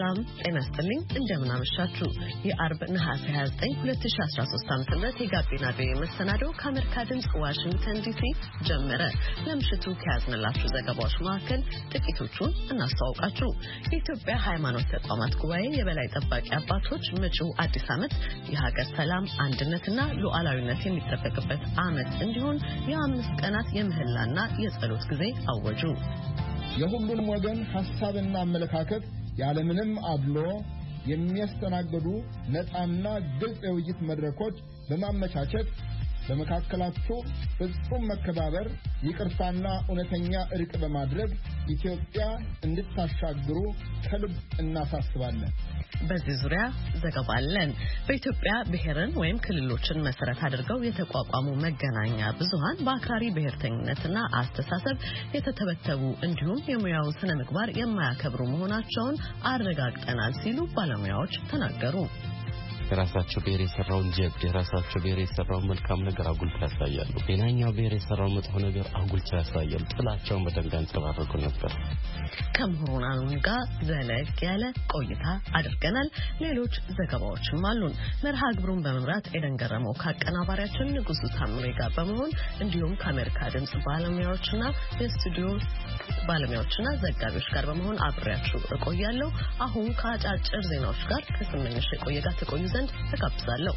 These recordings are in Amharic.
ሰላም ጤና ይስጥልኝ እንደምን አመሻችሁ የአርብ ነሐሴ 29 2013 ዓ.ም የጋቢና ቪኦኤ መሰናዶ ከአሜሪካ ድምጽ ዋሽንግተን ዲሲ ጀመረ። ለምሽቱ ከያዝንላችሁ ዘገባዎች መካከል ጥቂቶቹን እናስተዋውቃችሁ። የኢትዮጵያ ሃይማኖት ተቋማት ጉባኤ የበላይ ጠባቂ አባቶች መጪው አዲስ ዓመት የሀገር ሰላም አንድነትና ሉዓላዊነት የሚጠበቅበት ዓመት እንዲሆን የ5 ቀናት የምህላና የጸሎት ጊዜ አወጁ። የሁሉንም ወገን ሐሳብና አመለካከት ያለምንም አድሎ የሚያስተናግዱ ነፃና ግልጽ የውይይት መድረኮች በማመቻቸት በመካከላቸው ፍጹም መከባበር ይቅርታና እውነተኛ እርቅ በማድረግ ኢትዮጵያ እንድታሻግሩ ከልብ እናሳስባለን። በዚህ ዙሪያ ዘገባ አለን። በኢትዮጵያ ብሔርን ወይም ክልሎችን መሰረት አድርገው የተቋቋሙ መገናኛ ብዙሃን በአክራሪ ብሔርተኝነትና አስተሳሰብ የተተበተቡ እንዲሁም የሙያው ስነ ምግባር የማያከብሩ መሆናቸውን አረጋግጠናል ሲሉ ባለሙያዎች ተናገሩ። የራሳቸው ብሔር የሰራውን ጀብድ የራሳቸው ብሔር የሰራውን መልካም ነገር አጉልተው ያሳያሉ። ሌላኛው ብሔር የሰራውን መጥፎ ነገር አጉልተው ያሳያሉ። ጥላቻውን በደንብ ያንጸባርቁ ነበር። ከምሁራን ጋር ዘለግ ያለ ቆይታ አድርገናል። ሌሎች ዘገባዎችም አሉን። መርሃ ግብሩን በመምራት ኤደን ገረመው ከአቀናባሪያችን ንጉሱ ታምሬ ጋር በመሆን እንዲሁም ከአሜሪካ ድምጽ ባለሙያዎችና የስቱዲዮ ባለሙያዎችና ዘጋቢዎች ጋር በመሆን አብሬያችሁ እቆያለሁ። አሁን ከአጫጭር ዜናዎች ጋር ከስመኝሽ የቆየ ጋር ተቆዩ ዘንድ ተጋብዛለሁ።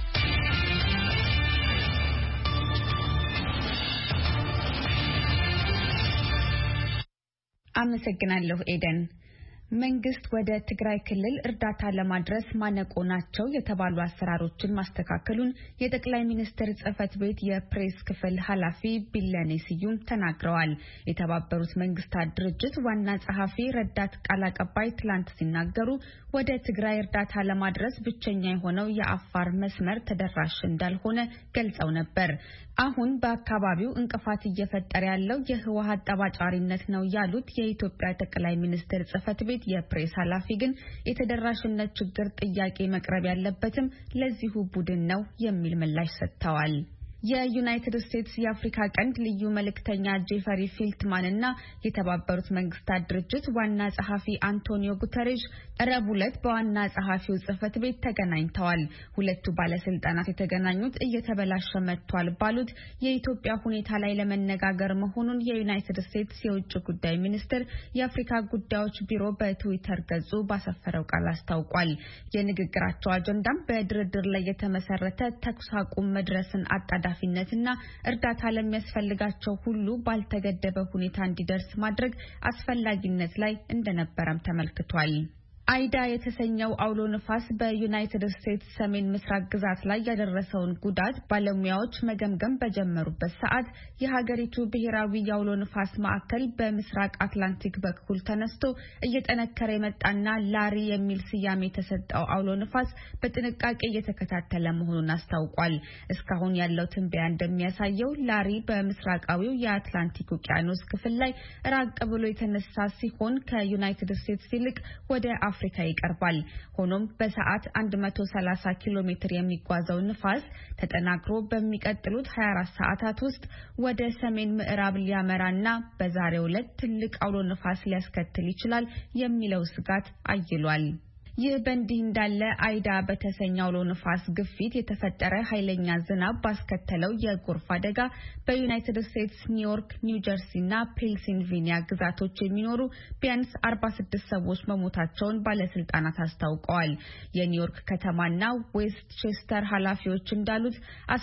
አመሰግናለሁ ኤደን። መንግስት ወደ ትግራይ ክልል እርዳታ ለማድረስ ማነቆ ናቸው የተባሉ አሰራሮችን ማስተካከሉን የጠቅላይ ሚኒስትር ጽህፈት ቤት የፕሬስ ክፍል ኃላፊ ቢለኔ ስዩም ተናግረዋል። የተባበሩት መንግስታት ድርጅት ዋና ጸሐፊ ረዳት ቃል አቀባይ ትላንት ሲናገሩ ወደ ትግራይ እርዳታ ለማድረስ ብቸኛ የሆነው የአፋር መስመር ተደራሽ እንዳልሆነ ገልጸው ነበር። አሁን በአካባቢው እንቅፋት እየፈጠረ ያለው የህወሓት ጠባጫሪነት ነው ያሉት የኢትዮጵያ ጠቅላይ ሚኒስትር ጽህፈት ቤት የፕሬስ ኃላፊ ግን የተደራሽነት ችግር ጥያቄ መቅረብ ያለበትም ለዚሁ ቡድን ነው የሚል ምላሽ ሰጥተዋል። የዩናይትድ ስቴትስ የአፍሪካ ቀንድ ልዩ መልእክተኛ ጄፈሪ ፊልትማን እና የተባበሩት መንግስታት ድርጅት ዋና ጸሐፊ አንቶኒዮ ጉተሬዥ ረቡዕ ዕለት በዋና ጸሐፊው ጽህፈት ቤት ተገናኝተዋል። ሁለቱ ባለስልጣናት የተገናኙት እየተበላሸ መጥቷል ባሉት የኢትዮጵያ ሁኔታ ላይ ለመነጋገር መሆኑን የዩናይትድ ስቴትስ የውጭ ጉዳይ ሚኒስቴር የአፍሪካ ጉዳዮች ቢሮ በትዊተር ገጹ ባሰፈረው ቃል አስታውቋል። የንግግራቸው አጀንዳም በድርድር ላይ የተመሰረተ ተኩስ አቁም መድረስን አጣዳፊነትና እርዳታ ለሚያስፈልጋቸው ሁሉ ባልተገደበ ሁኔታ እንዲደርስ ማድረግ አስፈላጊነት ላይ እንደነበረም ተመልክቷል። አይዳ የተሰኘው አውሎ ንፋስ በዩናይትድ ስቴትስ ሰሜን ምስራቅ ግዛት ላይ ያደረሰውን ጉዳት ባለሙያዎች መገምገም በጀመሩበት ሰዓት የሀገሪቱ ብሔራዊ የአውሎ ንፋስ ማዕከል በምስራቅ አትላንቲክ በኩል ተነስቶ እየጠነከረ የመጣና ላሪ የሚል ስያሜ የተሰጠው አውሎ ንፋስ በጥንቃቄ እየተከታተለ መሆኑን አስታውቋል። እስካሁን ያለው ትንበያ እንደሚያሳየው ላሪ በምስራቃዊው የአትላንቲክ ውቅያኖስ ክፍል ላይ ራቅ ብሎ የተነሳ ሲሆን ከዩናይትድ ስቴትስ ይልቅ ወደ አፍሪካ ይቀርባል። ሆኖም በሰዓት 130 ኪሎ ሜትር የሚጓዘው ንፋስ ተጠናክሮ በሚቀጥሉት 24 ሰዓታት ውስጥ ወደ ሰሜን ምዕራብ ሊያመራና በዛሬው ዕለት ትልቅ አውሎ ንፋስ ሊያስከትል ይችላል የሚለው ስጋት አይሏል። ይህ በእንዲህ እንዳለ አይዳ በተሰኘው አውሎ ንፋስ ግፊት የተፈጠረ ኃይለኛ ዝናብ ባስከተለው የጎርፍ አደጋ በዩናይትድ ስቴትስ ኒውዮርክ፣ ኒው ጀርሲና ፔንሲልቬኒያ ግዛቶች የሚኖሩ ቢያንስ 46 ሰዎች መሞታቸውን ባለስልጣናት አስታውቀዋል። የኒውዮርክ ከተማና ዌስት ቼስተር ኃላፊዎች እንዳሉት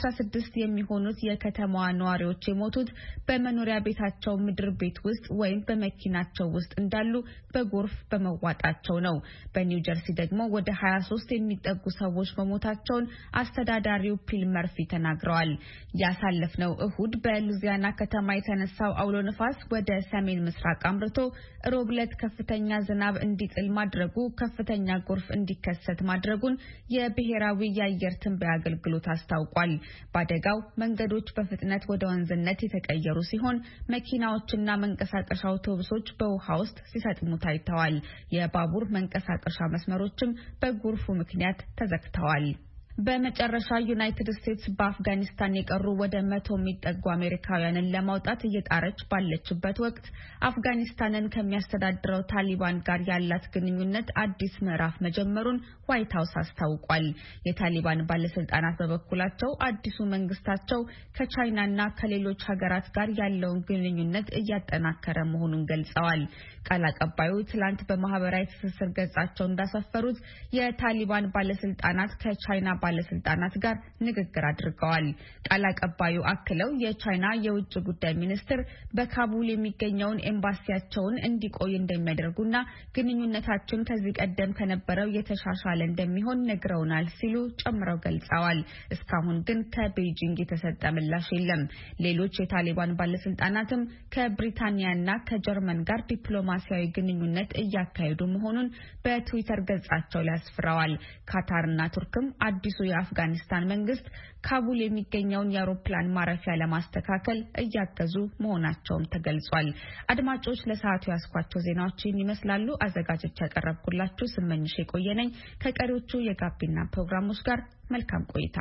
16 የሚሆኑት የከተማዋ ነዋሪዎች የሞቱት በመኖሪያ ቤታቸው ምድር ቤት ውስጥ ወይም በመኪናቸው ውስጥ እንዳሉ በጎርፍ በመዋጣቸው ነው። በኒው ጀርሲ ደግሞ ወደ 23 የሚጠጉ ሰዎች መሞታቸውን አስተዳዳሪው ፒል መርፊ ተናግረዋል። ያሳለፍነው እሁድ በሉዚያና ከተማ የተነሳው አውሎ ንፋስ ወደ ሰሜን ምስራቅ አምርቶ ሮብ ዕለት ከፍተኛ ዝናብ እንዲጥል ማድረጉ ከፍተኛ ጎርፍ እንዲከሰት ማድረጉን የብሔራዊ የአየር ትንበያ አገልግሎት አስታውቋል። በአደጋው መንገዶች በፍጥነት ወደ ወንዝነት የተቀየሩ ሲሆን መኪናዎችና መንቀሳቀሻ አውቶቡሶች በውሃ ውስጥ ሲሰጥሙ ታይተዋል። የባቡር መንቀሳቀሻ መስመሮችም በጎርፉ ምክንያት ተዘግተዋል። በመጨረሻ ዩናይትድ ስቴትስ በአፍጋኒስታን የቀሩ ወደ 100 የሚጠጉ አሜሪካውያንን ለማውጣት እየጣረች ባለችበት ወቅት አፍጋኒስታንን ከሚያስተዳድረው ታሊባን ጋር ያላት ግንኙነት አዲስ ምዕራፍ መጀመሩን ዋይት ሀውስ አስታውቋል። የታሊባን ባለስልጣናት በበኩላቸው አዲሱ መንግስታቸው ከቻይናና ከሌሎች ሀገራት ጋር ያለውን ግንኙነት እያጠናከረ መሆኑን ገልጸዋል። ቃል አቀባዩ ትላንት በማህበራዊ ትስስር ገጻቸው እንዳሰፈሩት የታሊባን ባለስልጣናት ከቻይና ባለስልጣናት ጋር ንግግር አድርገዋል። ቃል አቀባዩ አክለው የቻይና የውጭ ጉዳይ ሚኒስትር በካቡል የሚገኘውን ኤምባሲያቸውን እንዲቆይ እንደሚያደርጉና ግንኙነታችን ከዚህ ቀደም ከነበረው የተሻሻለ እንደሚሆን ነግረውናል ሲሉ ጨምረው ገልጸዋል። እስካሁን ግን ከቤጂንግ የተሰጠ ምላሽ የለም። ሌሎች የታሊባን ባለስልጣናትም ከብሪታንያና ከጀርመን ጋር ዲፕሎማሲያዊ ግንኙነት እያካሄዱ መሆኑን በትዊተር ገጻቸው ላይ አስፍረዋል። ካታርና ቱርክም አዲሱ የአፍጋኒስታን መንግስት ካቡል የሚገኘውን የአውሮፕላን ማረፊያ ለማስተካከል እያገዙ መሆናቸውም ተገልጿል። አድማጮች ለሰዓቱ ያስኳቸው ዜናዎች ይመስላሉ። አዘጋጆች ያቀረብኩላችሁ ስመኝሽ የቆየነኝ ከቀሪዎቹ የጋቢና ፕሮግራሞች ጋር መልካም ቆይታ።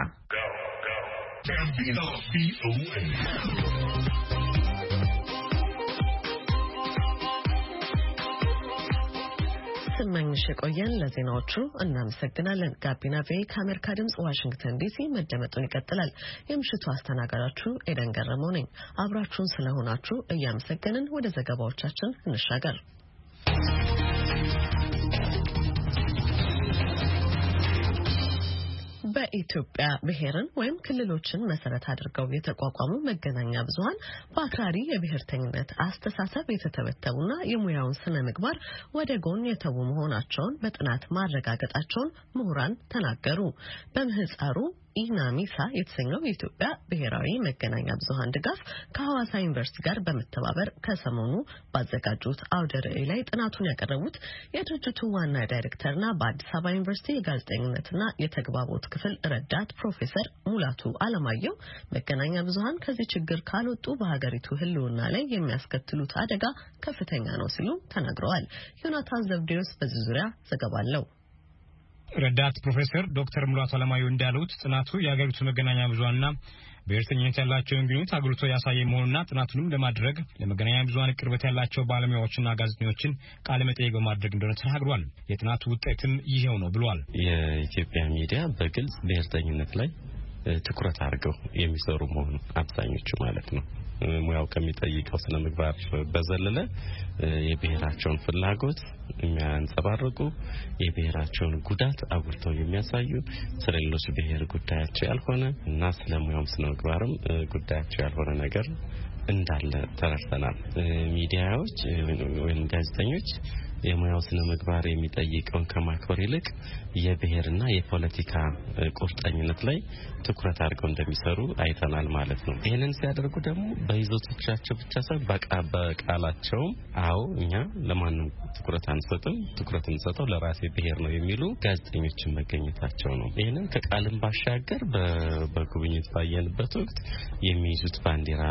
ስመኝሽ የቆየን ለዜናዎቹ እናመሰግናለን። ጋቢና ቬ ከአሜሪካ ድምጽ ዋሽንግተን ዲሲ መደመጡን ይቀጥላል። የምሽቱ አስተናጋጃችሁ ኤደን ገረመው ነኝ። አብራችሁን ስለሆናችሁ እያመሰገንን ወደ ዘገባዎቻችን እንሻገር። በኢትዮጵያ ብሔርን ወይም ክልሎችን መሰረት አድርገው የተቋቋሙ መገናኛ ብዙሃን በአክራሪ የብሔርተኝነት አስተሳሰብ የተተበተቡና የሙያውን ስነ ምግባር ወደ ጎን የተዉ መሆናቸውን በጥናት ማረጋገጣቸውን ምሁራን ተናገሩ። በምህጻሩ ኢናሚሳ የተሰኘው የኢትዮጵያ ብሔራዊ መገናኛ ብዙሃን ድጋፍ ከሐዋሳ ዩኒቨርሲቲ ጋር በመተባበር ከሰሞኑ ባዘጋጁት አውደ ርዕይ ላይ ጥናቱን ያቀረቡት የድርጅቱ ዋና ዳይሬክተርና በአዲስ አበባ ዩኒቨርሲቲ የጋዜጠኝነትና የተግባቦት ክፍል ረዳት ፕሮፌሰር ሙላቱ አለማየሁ መገናኛ ብዙሃን ከዚህ ችግር ካልወጡ በሀገሪቱ ሕልውና ላይ የሚያስከትሉት አደጋ ከፍተኛ ነው ሲሉ ተናግረዋል። ዮናታን ዘብዴዎስ በዚህ ዙሪያ ዘገባ አለው። ረዳት ፕሮፌሰር ዶክተር ሙላቱ አለማየሁ እንዳሉት ጥናቱ የሀገሪቱ መገናኛ ብዙሃንና ብሔርተኝነት ያላቸውን ግንኙነት አጉልቶ ያሳየ መሆኑና ጥናቱንም ለማድረግ ለመገናኛ ብዙሃን ቅርበት ያላቸው ባለሙያዎችና ጋዜጠኞችን ቃለ መጠይቅ በማድረግ እንደሆነ ተናግሯል። የጥናቱ ውጤትም ይሄው ነው ብሏል። የኢትዮጵያ ሚዲያ በግልጽ ብሔርተኝነት ላይ ትኩረት አድርገው የሚሰሩ መሆኑ አብዛኞቹ ማለት ነው። ሙያው ከሚጠይቀው ስነ ምግባር በዘለለ የብሔራቸውን ፍላጎት የሚያንጸባርቁ የብሔራቸውን ጉዳት አጉልተው የሚያሳዩ ስለሌሎች ብሔር ጉዳያቸው ያልሆነ እና ስለሙያው ስነ ምግባርም ጉዳያቸው ያልሆነ ነገር እንዳለ ተረድተናል። ሚዲያዎች ወይም ጋዜጠኞች የሙያው ስነ ምግባር የሚጠይቀውን ከማክበር ይልቅ የብሔርና የፖለቲካ ቁርጠኝነት ላይ ትኩረት አድርገው እንደሚሰሩ አይተናል ማለት ነው። ይሄንን ሲያደርጉ ደግሞ በይዘቶቻቸው ብቻ ሳይሆን በቃላቸውም አዎ እኛ ለማንም ትኩረት አንሰጥም፣ ትኩረት እንሰጠው ለራሴ ብሔር ነው የሚሉ ጋዜጠኞችን መገኘታቸው ነው። ይሄንን ከቃልም ባሻገር በጉብኝት ባየንበት ወቅት የሚይዙት ባንዲራ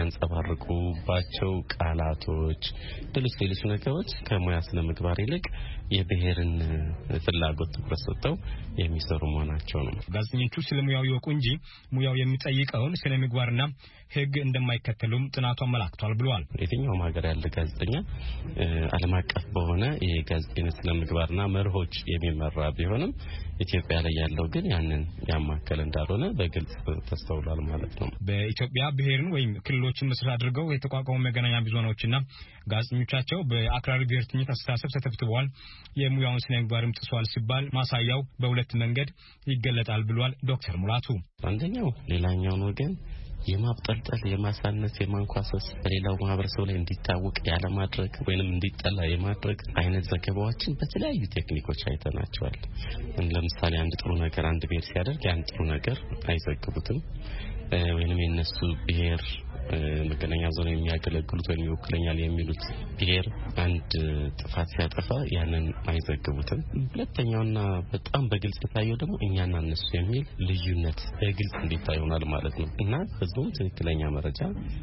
የሚያንጸባርቁባቸው ቃላቶች ሌሎች ነገሮች ከሙያ ስነ ምግባር ይልቅ የብሔርን ፍላጎት ትኩረት ሰጥተው የሚሰሩ መሆናቸው ነው። ጋዜጠኞቹ ስለሙያው ይወቁ እንጂ ሙያው የሚጠይቀውን ስነ ምግባርና ሕግ እንደማይከተሉም ጥናቱ አመላክቷል ብሏል። የትኛውም ሀገር ያለ ጋዜጠኛ ዓለም አቀፍ በሆነ የጋዜጠኝነት ስነ ምግባርና መርሆች የሚመራ ቢሆንም ኢትዮጵያ ላይ ያለው ግን ያንን ያማከለ እንዳልሆነ በግልጽ ተስተውሏል ማለት ነው። በኢትዮጵያ ብሔርን ወይም ክልሎችን መሰረት አድርገው የተቋቋሙ መገናኛ ብዙሃኖችና ጋዜጠኞቻቸው በአክራሪ ብሔርተኝነት አስተሳሰብ ተተብትበዋል፣ የሙያውን ስነ ምግባርም ጥሷል ሲባል ማሳያው በሁለት መንገድ ይገለጣል ብሏል ዶክተር ሙላቱ። አንደኛው ሌላኛውን ወገን የማብጠልጠል፣ የማሳነስ፣ የማንኳሰስ በሌላው ማህበረሰብ ላይ እንዲታወቅ ያለማድረግ ወይንም እንዲጠላ የማድረግ አይነት ዘገባዎችን በተለያዩ ቴክኒኮች አይተናቸዋል። ለምሳሌ አንድ ጥሩ ነገር አንድ ብሔር ሲያደርግ ያን ጥሩ ነገር አይዘግቡትም። ወይንም የነሱ ብሔር መገናኛ ዞን የሚያገለግሉት ወይም ይወክለኛል የሚሉት ብሔር አንድ ጥፋት ሲያጠፋ ያንን አይዘግቡትም። ሁለተኛውና በጣም በግልጽ የታየው ደግሞ እኛና እነሱ የሚል ልዩነት በግልጽ እንዲታይ ሆኗል ማለት ነው እና ህዝቡም ትክክለኛ መረጃ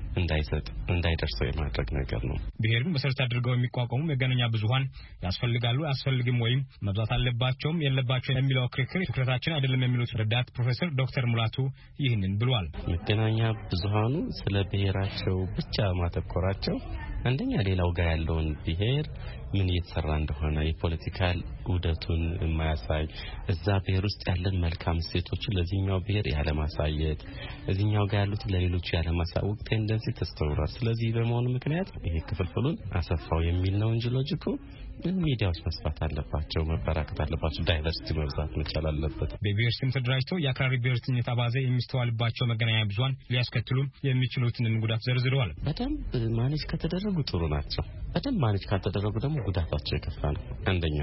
እንዳይደርሰው የማድረግ ነገር ነው። ብሔርን መሰረት አድርገው የሚቋቋሙ መገናኛ ብዙሃን ያስፈልጋሉ አያስፈልግም ወይም መብዛት አለባቸውም የለባቸውም የሚለው ክርክር ትኩረታችን አይደለም የሚሉት ረዳት ፕሮፌሰር ዶክተር ሙላቱ ይህንን ብለዋል። መገናኛ ብዙሃኑ ስለ ብሔራቸው ብቻ ማተኮራቸው አንደኛ ሌላው ጋር ያለውን ብሔር ምን እየተሰራ እንደሆነ የፖለቲካል ውደቱን የማያሳይ እዛ ብሔር ውስጥ ያለን መልካም ሴቶችን ለዚህኛው ብሔር ያለ ማሳየት እዚህኛው ጋር ያሉት ለሌሎች ያለ ማሳወቅ ቴንደንሲ ተስተውሏል። ስለዚህ በመሆኑ ምክንያት ይሄ ክፍልፍሉን አሰፋው የሚል ነው እንጂ ሎጂኩ ሚዲያዎች መስፋት አለባቸው፣ መበራከት አለባቸው፣ ዳይቨርሲቲ መብዛት መቻል አለበት። በብሔር ስም ተደራጅተው የአክራሪ ብሔርተኝነት አባዜ የሚስተዋልባቸው መገናኛ ብዙሃን ሊያስከትሉ የሚችሉትን ጉዳት ዘርዝረዋል። በደንብ ማኔጅ ከተደረጉ ጥሩ ናቸው። በደንብ ማኔጅ ካልተደረጉ ደግሞ ጉዳታቸው የከፋ ነው። አንደኛ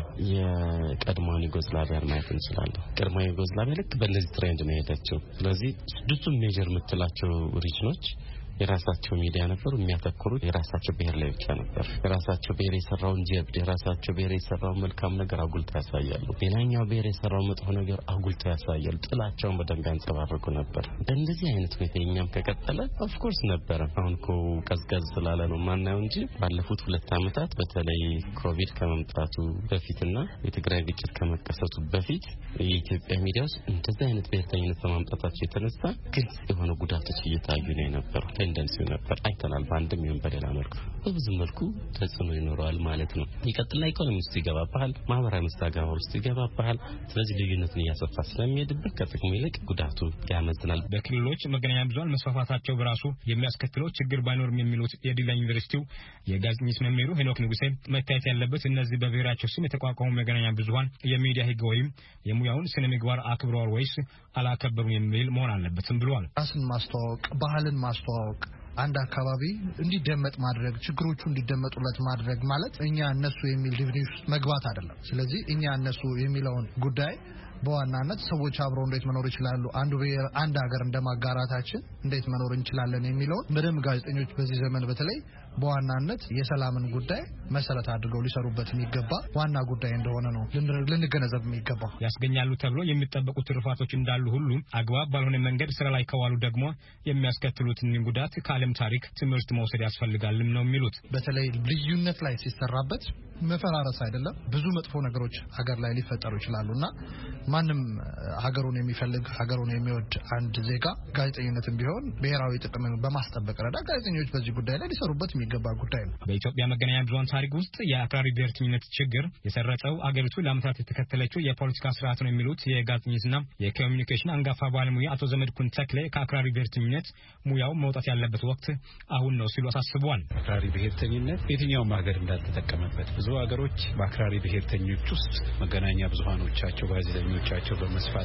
የቀድሞውን ዩጎዝላቪያን ማየት እንችላለን። ቀድሞው ዩጎዝላቪያ ልክ በእነዚህ ትሬንድ ነው የሄደችው። ስለዚህ ስድስቱም ሜጀር የምትላቸው ሪጅኖች የራሳቸው ሚዲያ ነበሩ። የሚያተኩሩት የራሳቸው ብሔር ላይ ብቻ ነበር። የራሳቸው ብሔር የሰራውን ጀብድ፣ የራሳቸው ብሔር የሰራውን መልካም ነገር አጉልተው ያሳያሉ። ሌላኛው ብሔር የሰራውን መጥፎ ነገር አጉልተው ያሳያሉ። ጥላቸውን በደንብ ያንጸባርቁ ነበር። በእንደዚህ አይነት ሁኔታ እኛም ከቀጠለ ኦፍ ኮርስ ነበረ። አሁን እኮ ቀዝቀዝ ስላለ ነው ማናየው እንጂ ባለፉት 2 ዓመታት በተለይ ኮቪድ ከመምጣቱ በፊትና የትግራይ ግጭት ከመከሰቱ በፊት የኢትዮጵያ ሚዲያዎች እንደዚህ አይነት ብሔርተኝነት በማምጣታቸው የተነሳ ግልጽ የሆነ ጉዳቶች እየታዩ ነው የነበረው። ቴንደንሲው ነበር አይተናል። በአንድም ይሁን በሌላ መልኩ በብዙ መልኩ ተጽዕኖ ይኖረዋል ማለት ነው። ይቀጥላል። ኢኮኖሚ ውስጥ ይገባባል፣ ማህበራዊ መስተጋብር ውስጥ ይገባባል። ስለዚህ ልዩነትን እያሰፋ ስለሚሄድበት ከጥቅሙ ይልቅ ጉዳቱ ያመዝናል። በክልሎች መገናኛ ብዙሃን መስፋፋታቸው በራሱ የሚያስከትለው ችግር ባይኖርም የሚሉት የዲላ ዩኒቨርሲቲው የጋዜጠኝነት መምህሩ ሄኖክ ንጉሴ መታየት ያለበት እነዚህ በብሔራቸው ስም የተቋቋሙ መገናኛ ብዙሃን የሚዲያ ህግ ወይም የሙያውን ስነ ምግባር አክብረዋል ወይስ አላከበሩም የሚል መሆን አለበትም ብለዋል። ራስን ማስተዋወቅ፣ ባህልን ማስተዋወቅ፣ አንድ አካባቢ እንዲደመጥ ማድረግ፣ ችግሮቹ እንዲደመጡለት ማድረግ ማለት እኛ እነሱ የሚል ዲፊኒሽን ውስጥ መግባት አይደለም። ስለዚህ እኛ እነሱ የሚለውን ጉዳይ በዋናነት ሰዎች አብረው እንዴት መኖር ይችላሉ፣ አንዱ ብሔር አንድ ሀገር እንደማጋራታችን እንዴት መኖር እንችላለን የሚለውን በደንብ ጋዜጠኞች በዚህ ዘመን በተለይ በዋናነት የሰላምን ጉዳይ መሰረት አድርገው ሊሰሩበት የሚገባ ዋና ጉዳይ እንደሆነ ነው ልንገነዘብ የሚገባ። ያስገኛሉ ተብሎ የሚጠበቁ ትርፋቶች እንዳሉ ሁሉ አግባብ ባልሆነ መንገድ ስራ ላይ ከዋሉ ደግሞ የሚያስከትሉትን ጉዳት ከዓለም ታሪክ ትምህርት መውሰድ ያስፈልጋልም ነው የሚሉት። በተለይ ልዩነት ላይ ሲሰራበት መፈራረስ አይደለም ብዙ መጥፎ ነገሮች ሀገር ላይ ሊፈጠሩ ይችላሉና ማንም ሀገሩን የሚፈልግ ሀገሩን የሚወድ አንድ ዜጋ ጋዜጠኝነትም ቢሆን ብሔራዊ ጥቅምን በማስጠበቅ ረዳ ጋዜጠኞች በዚህ ጉዳይ ላይ ሊሰሩበት የሚገባ ጉዳይ ነው። በኢትዮጵያ መገናኛ ብዙሃን ታሪክ ውስጥ የአክራሪ ብሔርተኝነት ችግር የሰረጸው አገሪቱ ለዓመታት የተከተለችው የፖለቲካ ስርዓት ነው የሚሉት የጋዜጠኝነትና የኮሚኒኬሽን አንጋፋ ባለሙያ አቶ ዘመድኩን ተክሌ ከአክራሪ ብሔርተኝነት ሙያው መውጣት ያለበት ወቅት አሁን ነው ሲሉ አሳስበዋል። አክራሪ ብሔርተኝነት የትኛውም ሀገር እንዳልተጠቀመበት ብዙ ሀገሮች በአክራሪ ብሔርተኞች ውስጥ መገናኛ ብዙሃኖቻቸው ጋዜጠኞቻቸው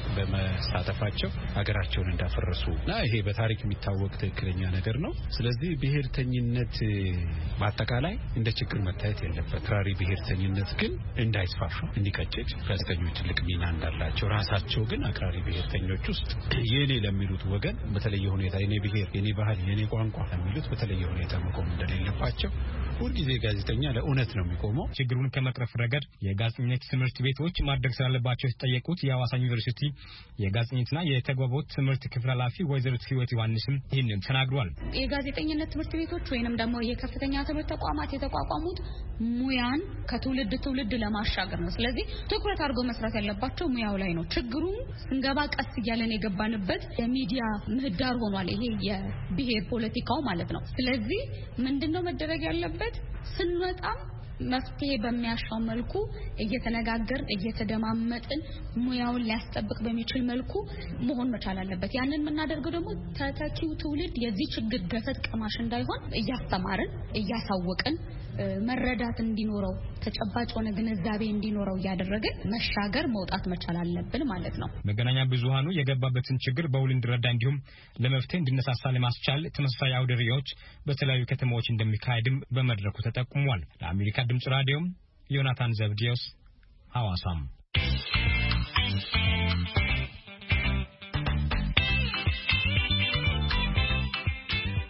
በመሳተፋቸው ሀገራቸውን እንዳፈረሱ እና ይሄ በታሪክ የሚታወቅ ትክክለኛ ነገር ነው። ስለዚህ ብሔርተኝነት በአጠቃላይ እንደ ችግር መታየት የለበት። አክራሪ ብሔርተኝነት ግን እንዳይስፋፋ እንዲቀጭጭ ጋዜጠኞች ትልቅ ሚና እንዳላቸው ራሳቸው ግን አክራሪ ብሔርተኞች ውስጥ የኔ ለሚሉት ወገን በተለየ ሁኔታ የኔ ብሔር፣ የኔ ባህል፣ የኔ ቋንቋ ለሚሉት በተለየ ሁኔታ መቆም እንደሌለባቸው ሁልጊዜ ጋዜጠኛ ለእውነት ነው የሚቆመው። ችግሩን ከመቅረፍ ረገድ የጋዜጠኝነት ትምህርት ቤቶች ማድረግ ስላለባቸው የተጠየቁት የሐዋሳ ዩኒቨርሲቲ የጋዜጠኝነትና የተግባቦት ትምህርት ክፍል ኃላፊ ወይዘሪት ህይወት ዮሐንስም ይህንን ተናግሯል። የጋዜጠኝነት ትምህርት ቤቶች ወይንም ደግሞ የከፍተኛ ትምህርት ተቋማት የተቋቋሙት ሙያን ከትውልድ ትውልድ ለማሻገር ነው። ስለዚህ ትኩረት አድርጎ መስራት ያለባቸው ሙያው ላይ ነው። ችግሩን ስንገባ ቀስ እያለን የገባንበት የሚዲያ ምህዳር ሆኗል። ይሄ የብሔር ፖለቲካው ማለት ነው። ስለዚህ ምንድነው መደረግ ያለበት? ስንወጣም መፍትሄ በሚያሻው መልኩ እየተነጋገርን እየተደማመጥን ሙያውን ሊያስጠብቅ በሚችል መልኩ መሆን መቻል አለበት። ያንን የምናደርገው ደግሞ ተተኪው ትውልድ የዚህ ችግር ገፈት ቀማሽ እንዳይሆን እያስተማርን እያሳወቅን መረዳት እንዲኖረው ተጨባጭ ሆነ ግንዛቤ እንዲኖረው እያደረግን መሻገር መውጣት መቻል አለብን ማለት ነው። መገናኛ ብዙሃኑ የገባበትን ችግር በውል እንዲረዳ እንዲሁም ለመፍትሄ እንዲነሳሳ ለማስቻል ተመሳሳይ አውደ ርዕዮች በተለያዩ ከተሞች እንደሚካሄድም በመድረኩ ተጠቁሟል። ለአሜሪካ ድምጽ ራዲዮ ዮናታን ዘብዲዮስ ሐዋሳም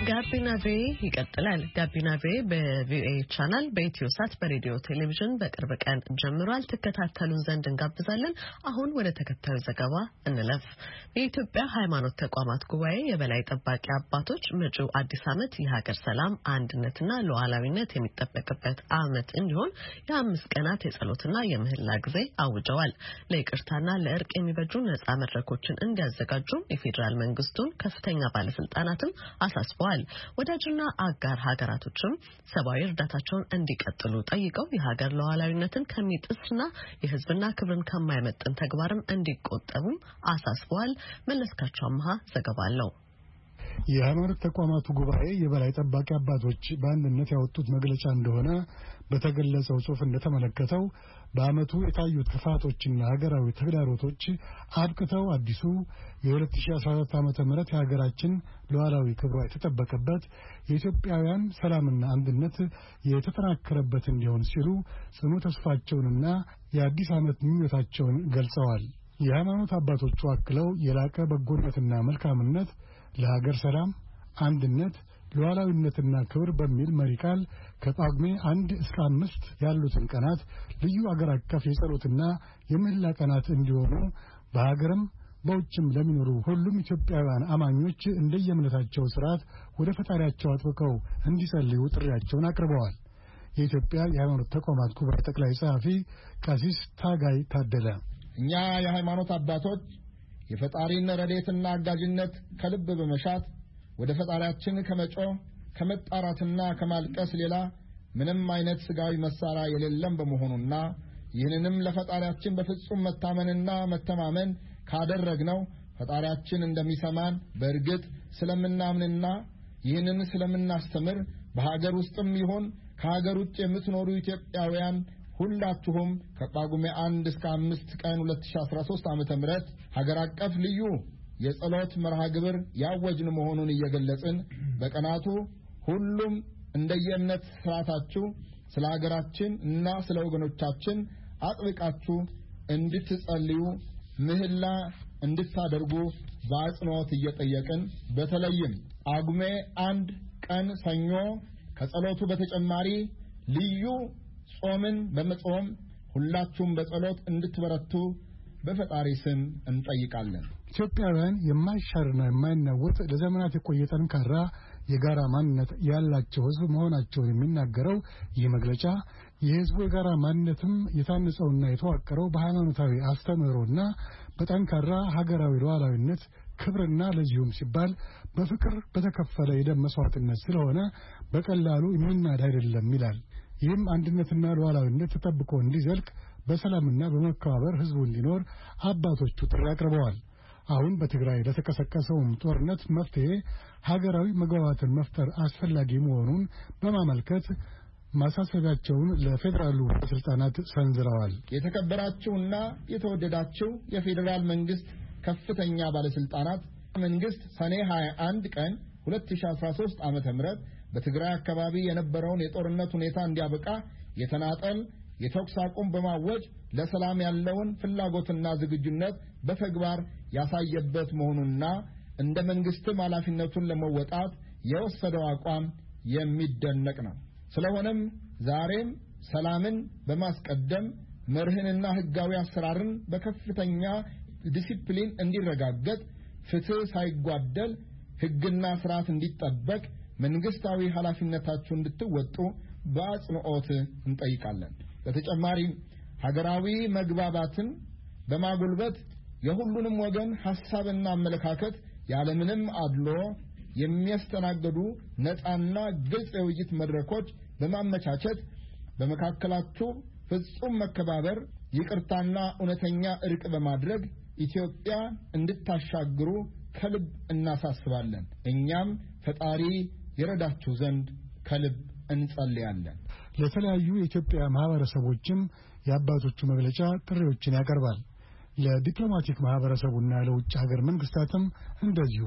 ጋቢና ቪኦኤ ይቀጥላል። ጋቢና ቪኦኤ በቪኦኤ ቻናል በኢትዮሳት በሬዲዮ ቴሌቪዥን በቅርብ ቀን ጀምሯል። ተከታተሉን ዘንድ እንጋብዛለን። አሁን ወደ ተከታዩ ዘገባ እንለፍ። የኢትዮጵያ ሃይማኖት ተቋማት ጉባኤ የበላይ ጠባቂ አባቶች መጪው አዲስ ዓመት የሀገር ሰላም አንድነትና ሉዓላዊነት የሚጠበቅበት ዓመት እንዲሆን የ5 ቀናት የጸሎትና የምህላ ጊዜ አውጀዋል። ለይቅርታና ለእርቅ የሚበጁ ነጻ መድረኮችን እንዲያዘጋጁ የፌዴራል መንግስቱን ከፍተኛ ባለስልጣናትም አሳስበዋል። ወዳጅና አጋር ሀገራቶችም ሰብአዊ እርዳታቸውን እንዲቀጥሉ ጠይቀው የሀገር ሉዓላዊነትን ከሚጥስና የሕዝብና ክብርን ከማይመጥን ተግባርም እንዲቆጠቡም አሳስበዋል። መለስካቸው አምሃ ዘገባ አለው። የሃይማኖት ተቋማቱ ጉባኤ የበላይ ጠባቂ አባቶች በአንድነት ያወጡት መግለጫ እንደሆነ በተገለጸው ጽሑፍ እንደተመለከተው በዓመቱ የታዩት ክፋቶችና ሀገራዊ ተግዳሮቶች አብቅተው አዲሱ የ2014 ዓመተ ምህረት የሀገራችን ሉዓላዊ ክብሯ የተጠበቀበት የኢትዮጵያውያን ሰላምና አንድነት የተጠናከረበት እንዲሆን ሲሉ ጽኑ ተስፋቸውንና የአዲስ ዓመት ምኞታቸውን ገልጸዋል። የሃይማኖት አባቶቹ አክለው የላቀ በጎነትና መልካምነት ለሀገር ሰላም፣ አንድነት፣ ሉዓላዊነትና ክብር በሚል መሪ ቃል ከጳጉሜ 1 እስከ 5 ያሉትን ቀናት ልዩ አገር አቀፍ የጸሎትና የምህላ ቀናት እንዲሆኑ በሀገርም በውጭም ለሚኖሩ ሁሉም ኢትዮጵያውያን አማኞች እንደየእምነታቸው ሥርዓት ወደ ፈጣሪያቸው አጥብቀው እንዲጸልዩ ጥሪያቸውን አቅርበዋል። የኢትዮጵያ የሃይማኖት ተቋማት ጉባኤ ጠቅላይ ጸሐፊ ቀሲስ ታጋይ ታደለ እኛ የሃይማኖት አባቶች የፈጣሪን ረድኤትና አጋዥነት ከልብ በመሻት ወደ ፈጣሪያችን ከመጮህ ከመጣራትና ከማልቀስ ሌላ ምንም አይነት ስጋዊ መሳሪያ የሌለም በመሆኑና ይህንንም ለፈጣሪያችን በፍጹም መታመንና መተማመን ካደረግነው ፈጣሪያችን እንደሚሰማን በእርግጥ ስለምናምንና ይህንን ስለምናስተምር በሀገር ውስጥም ይሁን ከሀገር ውጭ የምትኖሩ ኢትዮጵያውያን ሁላችሁም ከጳጉሜ 1 እስከ 5 ቀን 2013 ዓመተ ምህረት ሀገር አቀፍ ልዩ የጸሎት መርሃ ግብር ያወጅን መሆኑን እየገለጽን በቀናቱ ሁሉም እንደየእምነት ሥርዓታችሁ ስለ ሀገራችን እና ስለ ወገኖቻችን አጥብቃችሁ እንድትጸልዩ ምህላ እንድታደርጉ በአጽንኦት እየጠየቅን በተለይም ጳጉሜ 1 ቀን ሰኞ ከጸሎቱ በተጨማሪ ልዩ ጾምን በመጾም ሁላችሁም በጸሎት እንድትበረቱ በፈጣሪ ስም እንጠይቃለን። ኢትዮጵያውያን የማይሻርና የማይናወጥ ለዘመናት የቆየ ጠንካራ የጋራ ማንነት ያላቸው ሕዝብ መሆናቸውን የሚናገረው ይህ መግለጫ የሕዝቡ የጋራ ማንነትም የታነጸውና የተዋቀረው በሃይማኖታዊ አስተምህሮና በጠንካራ ሀገራዊ ሉዓላዊነት ክብርና ለዚሁም ሲባል በፍቅር በተከፈለ የደም መስዋዕትነት ስለሆነ በቀላሉ የሚናድ አይደለም ይላል። ይህም አንድነትና ሉዓላዊነት ተጠብቆ እንዲዘልቅ በሰላምና በመከባበር ሕዝቡ እንዲኖር አባቶቹ ጥሪ አቅርበዋል። አሁን በትግራይ ለተቀሰቀሰውም ጦርነት መፍትሄ ሀገራዊ መግባባትን መፍጠር አስፈላጊ መሆኑን በማመልከት ማሳሰቢያቸውን ለፌዴራሉ ባለስልጣናት ሰንዝረዋል። የተከበራችሁና የተወደዳችሁ የፌዴራል መንግስት ከፍተኛ ባለስልጣናት መንግስት ሰኔ 21 ቀን 2013 ዓመተ ምህረት በትግራይ አካባቢ የነበረውን የጦርነት ሁኔታ እንዲያበቃ የተናጠል የተኩስ አቁም በማወጅ ለሰላም ያለውን ፍላጎትና ዝግጁነት በተግባር ያሳየበት መሆኑንና እንደ መንግስትም ኃላፊነቱን ለመወጣት የወሰደው አቋም የሚደነቅ ነው። ስለሆነም ዛሬም ሰላምን በማስቀደም መርህንና ህጋዊ አሰራርን በከፍተኛ ዲሲፕሊን እንዲረጋገጥ ፍትህ ሳይጓደል ህግና ስርዓት እንዲጠበቅ መንግስታዊ ኃላፊነታችሁን እንድትወጡ በአጽንኦት እንጠይቃለን። በተጨማሪም ሀገራዊ መግባባትን በማጎልበት የሁሉንም ወገን ሐሳብና አመለካከት ያለምንም አድሎ የሚያስተናግዱ ነፃና ግልጽ የውይይት መድረኮች በማመቻቸት በመካከላችሁ ፍጹም መከባበር፣ ይቅርታና እውነተኛ እርቅ በማድረግ ኢትዮጵያ እንድታሻግሩ ከልብ እናሳስባለን። እኛም ፈጣሪ ይረዳችሁ ዘንድ ከልብ እንጸልያለን። ለተለያዩ የኢትዮጵያ ማህበረሰቦችም የአባቶቹ መግለጫ ጥሪዎችን ያቀርባል። ለዲፕሎማቲክ ማህበረሰቡና ለውጭ ሀገር መንግስታትም እንደዚሁ።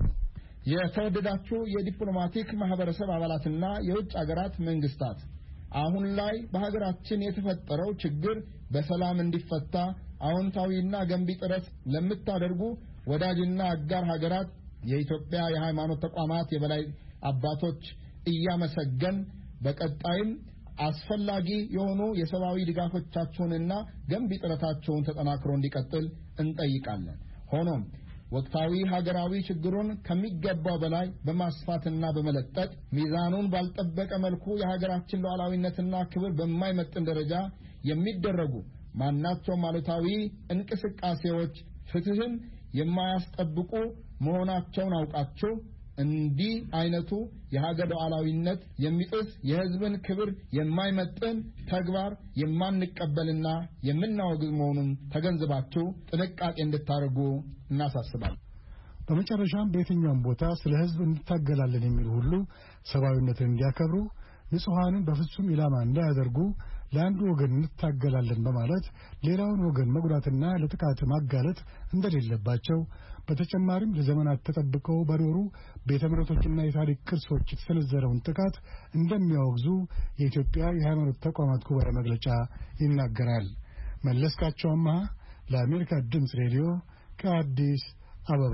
የተወደዳችሁ የዲፕሎማቲክ ማህበረሰብ አባላትና የውጭ ሀገራት መንግስታት አሁን ላይ በሀገራችን የተፈጠረው ችግር በሰላም እንዲፈታ አዎንታዊና ገንቢ ጥረት ለምታደርጉ ወዳጅና አጋር ሀገራት የኢትዮጵያ የሃይማኖት ተቋማት የበላይ አባቶች እያመሰገን በቀጣይም አስፈላጊ የሆኑ የሰብአዊ ድጋፎቻቸውንና ገንቢ ጥረታቸውን ተጠናክሮ እንዲቀጥል እንጠይቃለን። ሆኖም ወቅታዊ ሀገራዊ ችግሩን ከሚገባው በላይ በማስፋትና በመለጠጥ ሚዛኑን ባልጠበቀ መልኩ የሀገራችን ሉዓላዊነትና ክብር በማይመጥን ደረጃ የሚደረጉ ማናቸውም አሉታዊ እንቅስቃሴዎች ፍትህን የማያስጠብቁ መሆናቸውን አውቃችሁ እንዲህ አይነቱ የሀገር ሉዓላዊነት የሚጥስ የሕዝብን ክብር የማይመጥን ተግባር የማንቀበልና የምናወግዝ መሆኑን ተገንዝባችሁ ጥንቃቄ እንድታደርጉ እናሳስባለን። በመጨረሻም በየትኛውም ቦታ ስለ ሕዝብ እንታገላለን የሚሉ ሁሉ ሰብአዊነትን እንዲያከብሩ፣ ንጹሃንን በፍጹም ኢላማ እንዳያደርጉ፣ ለአንዱ ወገን እንታገላለን በማለት ሌላውን ወገን መጉዳትና ለጥቃት ማጋለጥ እንደሌለባቸው፣ በተጨማሪም ለዘመናት ተጠብቀው በኖሩ ቤተ እምነቶችና የታሪክ ቅርሶች የተሰነዘረውን ጥቃት እንደሚያወግዙ የኢትዮጵያ የሃይማኖት ተቋማት ጉባኤ መግለጫ ይናገራል። መለስካቸው አማሃ ለአሜሪካ ድምፅ ሬዲዮ ከአዲስ አበባ።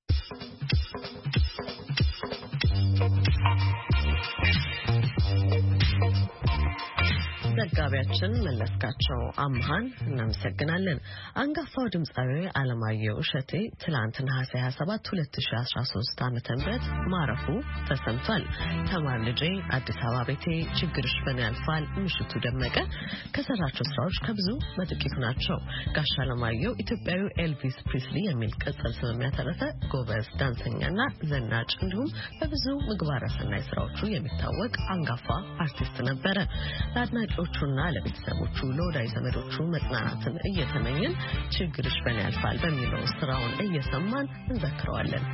ዘጋቢያችን መለስካቸው አምሃን እናመሰግናለን። አንጋፋው ድምጻዊ አለማየሁ እሸቴ ትላንት ነሐሴ 27 2013 ዓ.ም ማረፉ ተሰምቷል። ተማር ልጄ፣ አዲስ አበባ ቤቴ፣ ችግርሽ በኔ ያልፋል፣ ምሽቱ ደመቀ ከሰራቸው ስራዎች ከብዙ በጥቂቱ ናቸው። ጋሽ አለማየሁ ኢትዮጵያዊ ኤልቪስ ፕሪስሊ የሚል ቅጽል ስም ያተረፈ ጎበዝ ዳንሰኛና ዘናጭ እንዲሁም በብዙ ምግባረ ሰናይ ስራዎቹ የሚታወቅ አንጋፋ አርቲስት ነበረ። ለአድናቂዎቹና ለቤተሰቦቹ ለወዳጅ ዘመዶቹ መጽናናትን እየተመኘን ችግርሽ በኔ ያልፋል በሚለው ስራውን እየሰማን እንዘክረዋለን።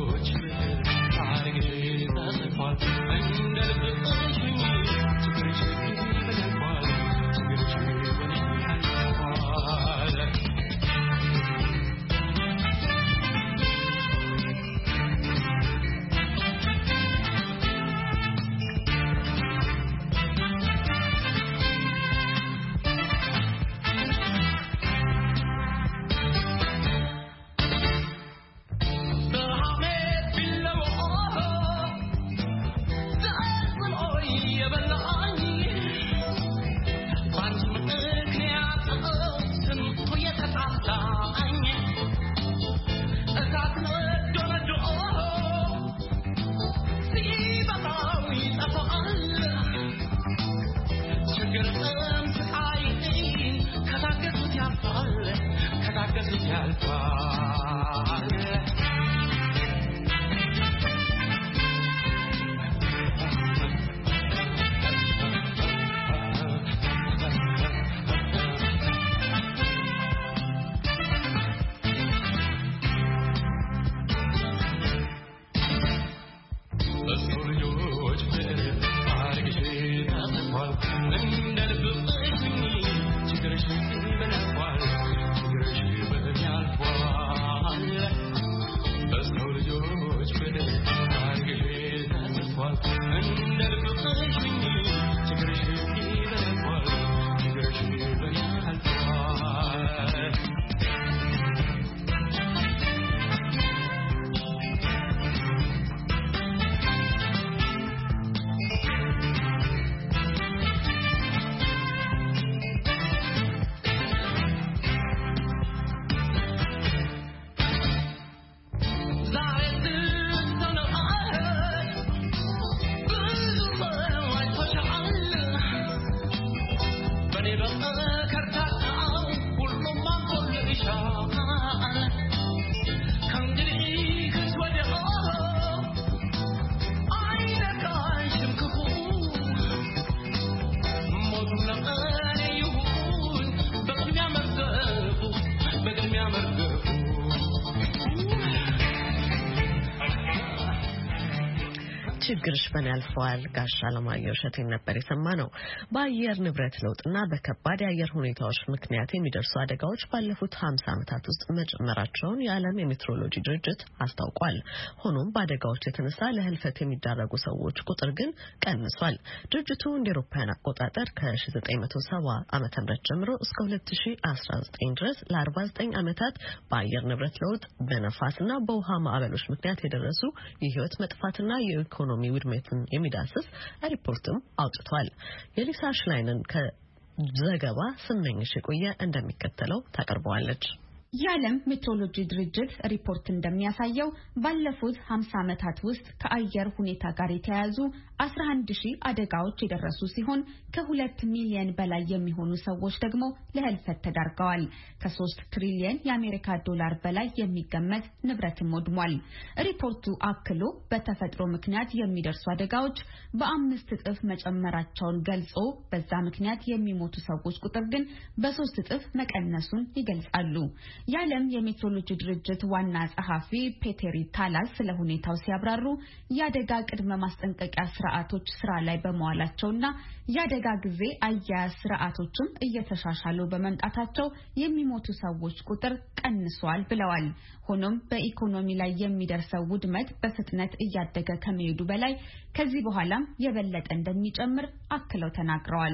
Thank you. ችግርሽ በኔ ያልፈዋል ጋሽ አለማየሁ እሸቴን ነበር የሰማነው። በአየር ንብረት ለውጥና በከባድ የአየር ሁኔታዎች ምክንያት የሚደርሱ አደጋዎች ባለፉት 50 ዓመታት ውስጥ መጨመራቸውን የዓለም የሜትሮሎጂ ድርጅት አስታውቋል። ሆኖም በአደጋዎች የተነሳ ለህልፈት የሚዳረጉ ሰዎች ቁጥር ግን ቀንሷል። ድርጅቱ እንደ አውሮፓውያን አቆጣጠር ከ1970 ዓመተ ምህረት ጀምሮ እስከ 2019 ድረስ ለ49 ዓመታት በአየር ንብረት ለውጥ በነፋስና በውሃ ማዕበሎች ምክንያት የደረሱ የህይወት መጥፋትና የኢኮኖሚ ውድመትን የሚዳስስ ሪፖርትም አውጥቷል። የሊሳ ሽላይንን ከዘገባ ስመኝሽ የቆየ እንደሚከተለው ታቀርበዋለች። የዓለም ሜትሮሎጂ ድርጅት ሪፖርት እንደሚያሳየው ባለፉት 50 ዓመታት ውስጥ ከአየር ሁኔታ ጋር የተያያዙ 11000 አደጋዎች የደረሱ ሲሆን ከ2 ሚሊዮን በላይ የሚሆኑ ሰዎች ደግሞ ለህልፈት ተዳርገዋል። ከ3 ትሪሊየን የአሜሪካ ዶላር በላይ የሚገመት ንብረትም ወድሟል። ሪፖርቱ አክሎ በተፈጥሮ ምክንያት የሚደርሱ አደጋዎች በ5 እጥፍ መጨመራቸውን ገልጾ በዛ ምክንያት የሚሞቱ ሰዎች ቁጥር ግን በ3 እጥፍ መቀነሱን ይገልጻሉ። የዓለም የሜትሮሎጂ ድርጅት ዋና ጸሐፊ ፔተሪ ታላስ ስለ ሁኔታው ሲያብራሩ የአደጋ ቅድመ ማስጠንቀቂያ ስርዓቶች ስራ ላይ በመዋላቸውና የአደጋ ጊዜ አያያዝ ስርዓቶችም እየተሻሻሉ በመምጣታቸው የሚሞቱ ሰዎች ቁጥር ቀንሷል ብለዋል። ሆኖም በኢኮኖሚ ላይ የሚደርሰው ውድመት በፍጥነት እያደገ ከመሄዱ በላይ ከዚህ በኋላም የበለጠ እንደሚጨምር አክለው ተናግረዋል።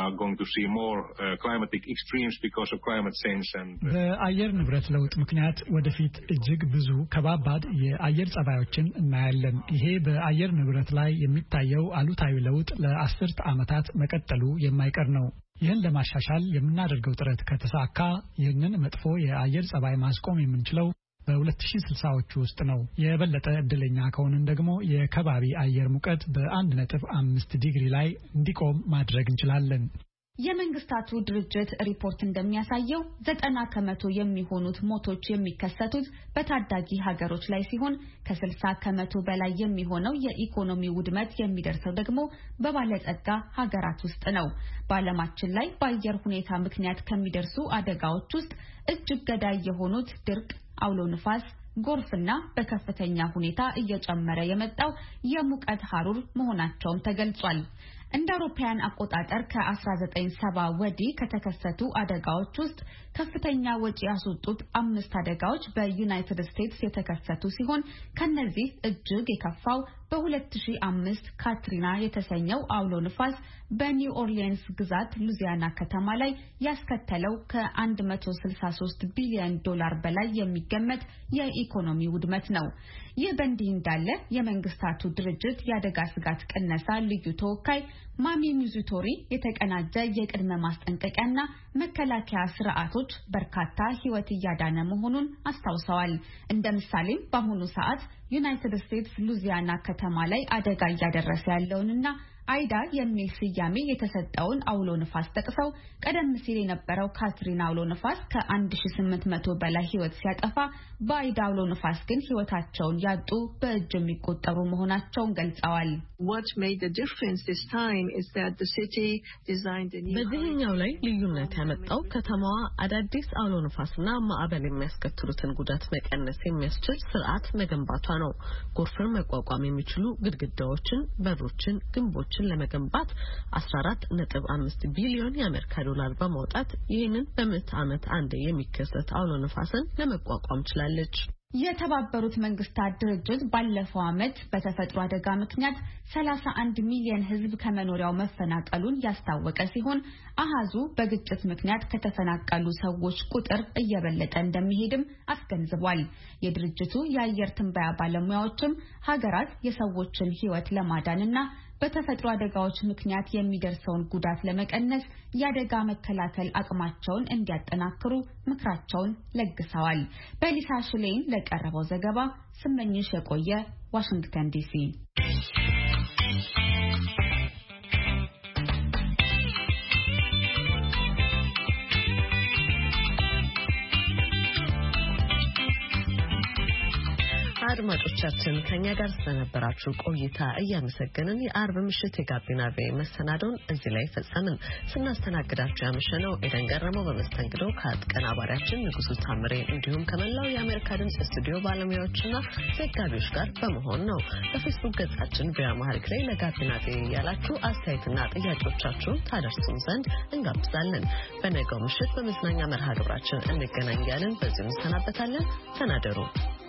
በአየር ንብረት ለውጥ ምክንያት ወደፊት እጅግ ብዙ ከባባድ የአየር ጸባዮችን እናያለን። ይሄ በአየር ንብረት ላይ የሚታየው አሉታዊ ለውጥ ለ10 ዓመታት መቀጠሉ የማይቀር ነው። ይህን ለማሻሻል የምናደርገው ጥረት ከተሳካ ይህንን መጥፎ የአየር ጸባይ ማስቆም የምንችለው በ2060ዎቹ ውስጥ ነው። የበለጠ እድለኛ ከሆነን ደግሞ የከባቢ አየር ሙቀት በ1.5 ዲግሪ ላይ እንዲቆም ማድረግ እንችላለን። የመንግስታቱ ድርጅት ሪፖርት እንደሚያሳየው 90% የሚሆኑት ሞቶች የሚከሰቱት በታዳጊ ሀገሮች ላይ ሲሆን ከ60% በላይ የሚሆነው የኢኮኖሚ ውድመት የሚደርሰው ደግሞ በባለጸጋ ሀገራት ውስጥ ነው። በዓለማችን ላይ በአየር ሁኔታ ምክንያት ከሚደርሱ አደጋዎች ውስጥ እጅግ ገዳይ የሆኑት ድርቅ፣ አውሎ ንፋስ፣ ጎርፍና በከፍተኛ ሁኔታ እየጨመረ የመጣው የሙቀት ሐሩር መሆናቸውም ተገልጿል። እንደ አውሮፓውያን አቆጣጠር ከ1970 ወዲህ ከተከሰቱ አደጋዎች ውስጥ ከፍተኛ ወጪ ያስወጡት 5 አደጋዎች በዩናይትድ ስቴትስ የተከሰቱ ሲሆን ከነዚህ እጅግ የከፋው በ2005 ካትሪና የተሰኘው አውሎ ንፋስ በኒው ኦርሊንስ ግዛት ሉዚያና ከተማ ላይ ያስከተለው ከ163 ቢሊዮን ዶላር በላይ የሚገመት የኢኮኖሚ ውድመት ነው። ይህ በእንዲህ እንዳለ የመንግስታቱ ድርጅት የአደጋ ስጋት ቅነሳ ልዩ ተወካይ ማሚ ሚዙቶሪ የተቀናጀ የቅድመ ማስጠንቀቂያና መከላከያ ስርዓቶች በርካታ ሕይወት እያዳነ መሆኑን አስታውሰዋል። እንደ ምሳሌም በአሁኑ ሰዓት ዩናይትድ ስቴትስ ሉዚያና ከተማ ላይ አደጋ እያደረሰ ያለውንና አይዳ የሚል ስያሜ የተሰጠውን አውሎ ንፋስ ጠቅሰው ቀደም ሲል የነበረው ካትሪና አውሎ ንፋስ ከ1800 በላይ ሕይወት ሲያጠፋ በአይዳ አውሎ ንፋስ ግን ሕይወታቸውን ያጡ በእጅ የሚቆጠሩ መሆናቸውን ገልጸዋል። በዚህኛው ላይ ልዩነት ያመጣው ከተማዋ አዳዲስ አውሎ ንፋስና ማዕበል የሚያስከትሉትን ጉዳት መቀነስ የሚያስችል ስርዓት መገንባቷ ነው። ጎርፍን መቋቋም የሚችሉ ግድግዳዎችን፣ በሮችን፣ ግንቦችን ለመገንባት 14.5 ቢሊዮን የአሜሪካ ዶላር በማውጣት ይህንን በ100 ዓመት አንዴ የሚከሰት አውሎ ንፋስን ለመቋቋም ችላለች። የተባበሩት መንግስታት ድርጅት ባለፈው ዓመት በተፈጥሮ አደጋ ምክንያት 31 ሚሊዮን ሕዝብ ከመኖሪያው መፈናቀሉን ያስታወቀ ሲሆን አሃዙ በግጭት ምክንያት ከተፈናቀሉ ሰዎች ቁጥር እየበለጠ እንደሚሄድም አስገንዝቧል። የድርጅቱ የአየር ትንበያ ባለሙያዎችም ሀገራት የሰዎችን ሕይወት ለማዳንና በተፈጥሮ አደጋዎች ምክንያት የሚደርሰውን ጉዳት ለመቀነስ የአደጋ መከላከል አቅማቸውን እንዲያጠናክሩ ምክራቸውን ለግሰዋል። በሊሳ ሽሌን ለቀረበው ዘገባ ስመኝሽ የቆየ ዋሽንግተን ዲሲ። አድማጮቻችን ከኛ ጋር ስለነበራችሁ ቆይታ እያመሰገንን የአርብ ምሽት የጋቢና ቪ መሰናዶን እዚህ ላይ ፈጸምን። ስናስተናግዳችሁ ያመሸነው ኤደን ገረመው በመስተንግዶ ከአቀናባሪያችን ንጉሱ ታምሬ እንዲሁም ከመላው የአሜሪካ ድምጽ ስቱዲዮ ባለሙያዎችና ዘጋቢዎች ጋር በመሆን ነው። በፌስቡክ ገጻችን ቪኦኤ ላይ ለጋቢና ቪ ያላችሁ አስተያየትና ጥያቄዎቻችሁን ታደርሱን ዘንድ እንጋብዛለን። በነገው ምሽት በመዝናኛ መርሃ ግብራችን እንገናኛለን። በዚህ እንሰናበታለን። ተናደሩ።